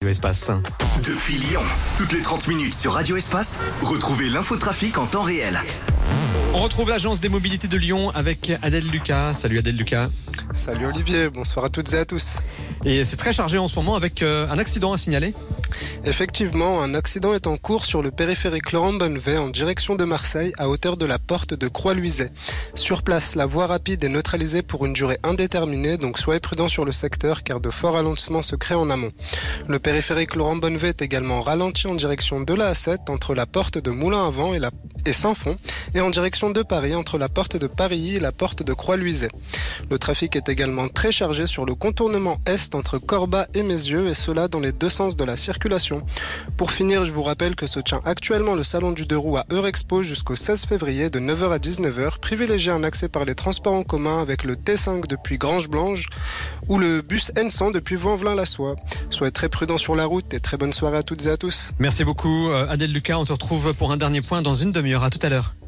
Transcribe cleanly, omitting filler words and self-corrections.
Radio Espace. Depuis Lyon, toutes les 30 minutes sur Radio Espace, retrouvez l'infotrafic en temps réel. On retrouve l'agence des mobilités de Lyon avec Adèle Lucas. Salut Adèle Lucas. Salut Olivier, bonsoir à toutes et à tous. Et c'est très chargé en ce moment avec un accident à signaler. Effectivement, un accident est en cours sur le périphérique Laurent-Bonnevet en direction de Marseille à hauteur de la porte de Croix-Luizet. Sur place, la voie rapide est neutralisée pour une durée indéterminée, donc soyez prudents sur le secteur car de forts ralentissements se créent en amont. Le périphérique Laurent-Bonnevet est également ralenti en direction de la A7 entre la porte de Moulin-à-Vent et Saint-Fond et en direction de Paris entre la porte de Parilly et la porte de Croix-Luizet. Le trafic est également très chargé sur le contournement est entre Corba et Mézieux et cela dans les deux sens de la circulation. Pour finir, je vous rappelle que se tient actuellement le salon du 2 roues à Eurexpo jusqu'au 16 février de 9h à 19h. Privilégiez un accès par les transports en commun avec le T5 depuis Grange-Blanche ou le bus N100 depuis Vanvelin-la-Soie. Soyez très prudents sur la route et très bonne soirée à toutes et à tous. Merci beaucoup Adèle Lucas. On te retrouve pour un dernier point dans une demi-heure. À tout à l'heure.